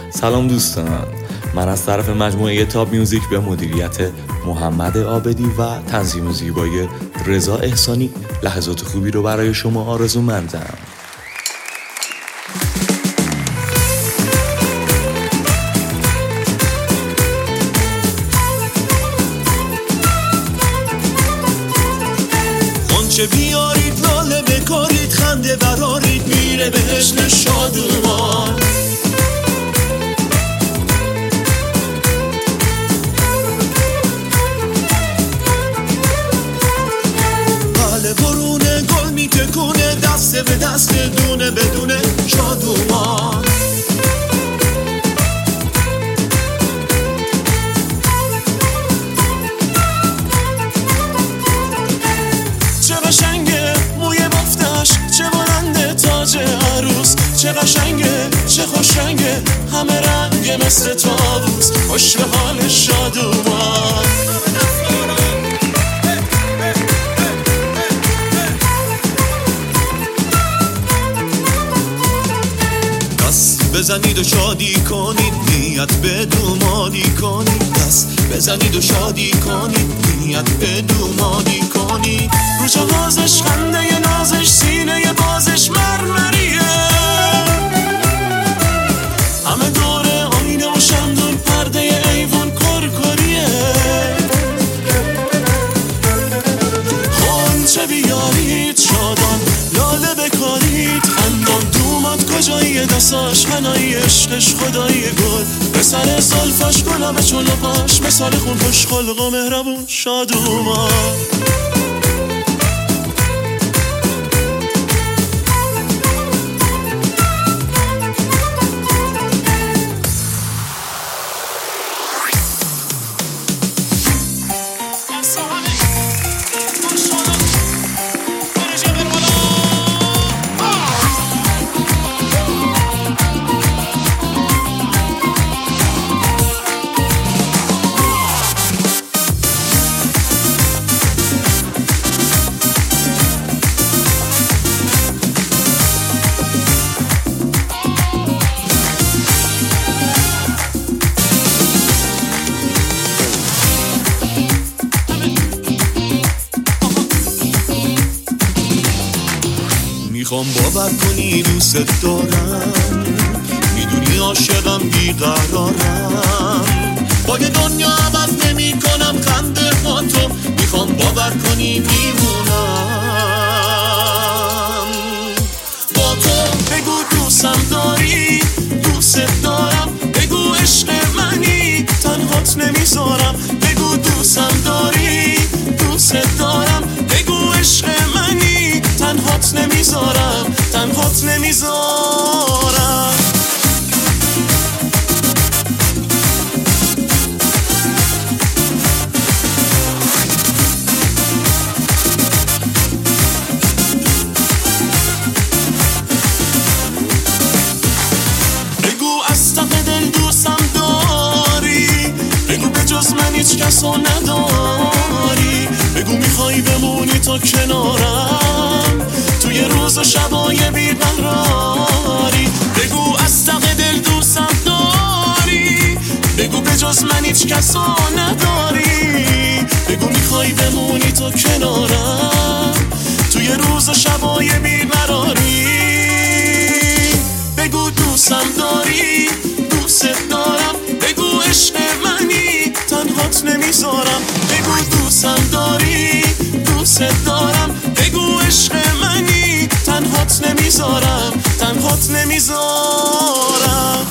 سلام دوستان، من از طرف مجموعه تاپ میوزیک به مدیریت محمد عابدی و تنظیم زیبای رضا احسانی لحظات خوبی رو برای شما آرزومندم. چه بیارید لاله بکارید خنده برارید میره بهشت شادومان. بله برونه گل میتکونه دسته به دست دونه بدونه شادومان. چه بلنده تاج عروس، چه قشنگه چه خوشنگه همه رنگ مثل طاووس، خوش به حال شادومان. دست بزنید و شادی کنید نیت به دومادی کنید، دست بزنید و شادی کنید نیت به دومادی کنید. رو جوازش خنده نازش سینه بازش مرمریه، همه دوره آینه و شمدون پرده ایوان کرکریه. خانچه بیارید شادان لاله بکارید خندان، دوماد کجایی دستاش هنایی عشقش خدایی گل، به سر زلفاش گلابه چون پاش مثال خون خوش خلق و مهربون شادومان. میخوام باور کنی دوست دارم، میدونی عاشقم بیقرارم، با یه دنیا عوض نمی کنم خنده با تو، میخوام باور کنی میمونم با تو. بگو دوستم داری دوست دارم، بگو عشق منی تنهات نمیذارم، بگو دوستم داری دوست دارم، بگو عشق منی تنهات نمیذارم تنهات نمیذارم. بگو از ته دل دوستم داری، بگو به جز من هیچ کسو نداری، بگو میخوای بمونی تا کنارم توی روز و شبای بیقراری، بگو از ته دل دوستم داری، بگو به جز من هیچ کسو نداری، بگو میخوای بمونی تا کنارم توی روز و شبای بیقراری. بگو دوستم داری دوست دارم، بگو عشق منی تنهات نمیذارم، بگو دوستم داری دوست دارم، بگو عشق منی تنهات نمیذارم تنهات نمیذارم.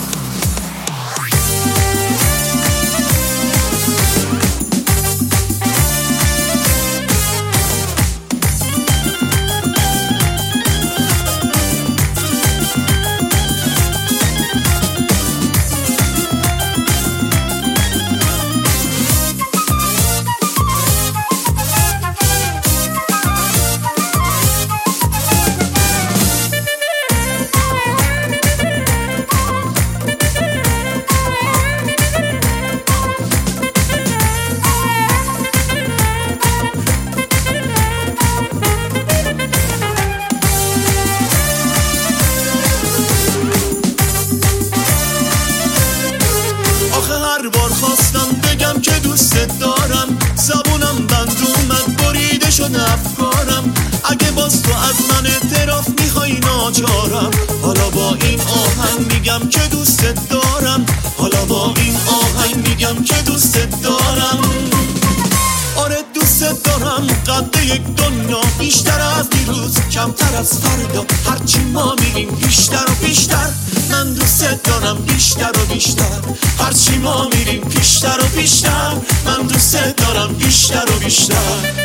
میون افکارم. اگه باز تو از من اعتراف میخوای ناچارم. حالا با این آهنگ میگم که دوستت دارم. حالا با این آهنگ میگم که دوستت دارم. آره دوستت دارم قد یک دنیا، بیشتر از دیروز کمتر از فردا. هرچی ما میریم بیشتر و بیشتر، من دوستت دارم بیشتر و بیشتر. هرچی ما میریم بیشتر و بیشتر، من دوستت دارم بیشتر و بیشتر.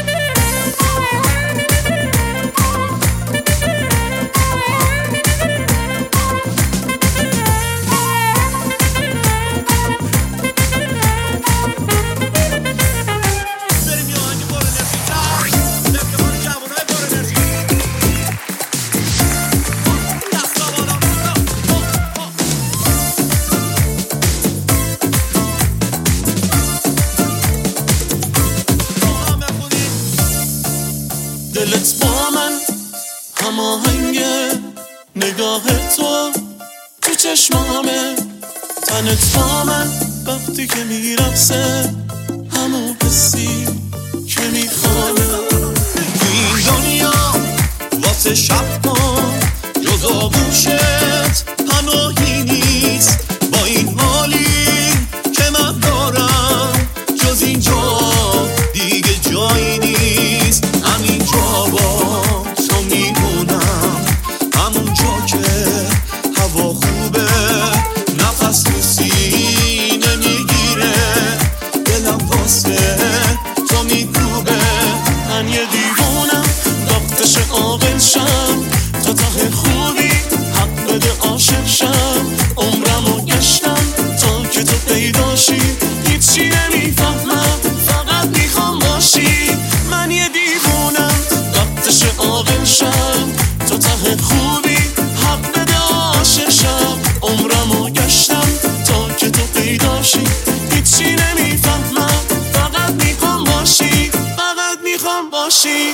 دلت با من هماهنگه، نگاه تو چشمامه، تنت با من وقتی که میرقصه، همون حسی که میخوانه. این دنیا واسه شب کن جدا گوشت هماهی نیست با این حالی که من دارم. جز اینجا دیگه جایی نیست، همینجا با تو میمونم. همونجا که هوا خوبه، نفس تو سینه میگیره، دلم واسه تو میکوبه. من یه دیوونم وقتش عاقل شم، تا ته خوبی حق بده عاشق شم. عمرمو گشتم تا که تو پیداشی، هیچی نمیفهمم فقط میخوام باشی. من یه دیوونم وقتش عاقل شم، تا ته خوبی حق بده عاشق شم. عمرمو گشتم تا که تو پیداشی، هیچی نمیفهمم فقط میخوام باشی، فقط میخوام باشی.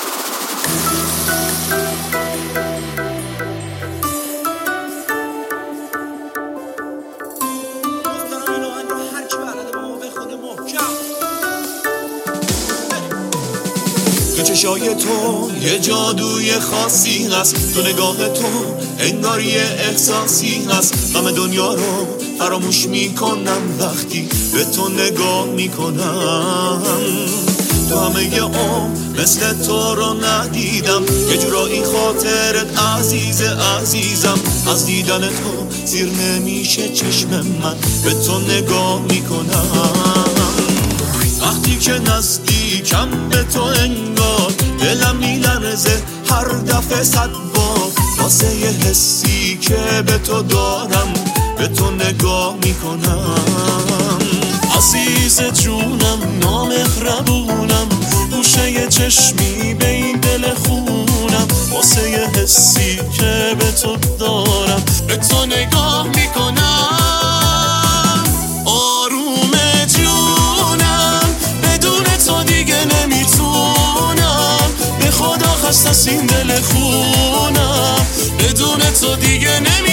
تو چشای تو یه جادوی خاصی هست، تو نگاه تو انگار یه احساسی هست. همه دنیا رو فراموش میکنم وقتی به تو نگاه میکنم. تو همه یه مثل تو رو ندیدم، یه جورایی خاطرت عزیزم. از دیدن تو زیر نمیشه چشم من، به تو نگاه میکنم. وقتی که نزدیکم به تو انگار دلم میلرزه هر دفعه 100 بار، واسه یه حسی که به تو دارم به تو نگاه میکنم. عزیز جونم نامهربونم، گوشه یه چشمی به این دل خونم، واسه یه حسی که به تو دارم به تو نگاه میکنم. آروم جونم بدون تو دیگه نمیتونم، به خدا خسته از این دل خونم، بدون تو دیگه نمیتونم.